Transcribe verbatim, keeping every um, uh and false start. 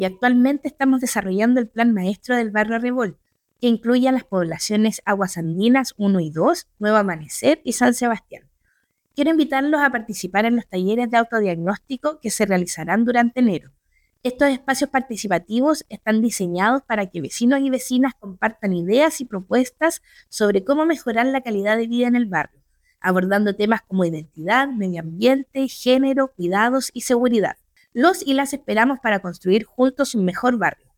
y actualmente estamos desarrollando el plan maestro del barrio Arrebol, que incluye a las poblaciones Aguas Andinas uno y dos, Nuevo Amanecer y San Sebastián. Quiero invitarlos a participar en los talleres de autodiagnóstico que se realizarán durante enero. Estos espacios participativos están diseñados para que vecinos y vecinas compartan ideas y propuestas sobre cómo mejorar la calidad de vida en el barrio, abordando temas como identidad, medio ambiente, género, cuidados y seguridad. Los y las esperamos para construir juntos un mejor barrio.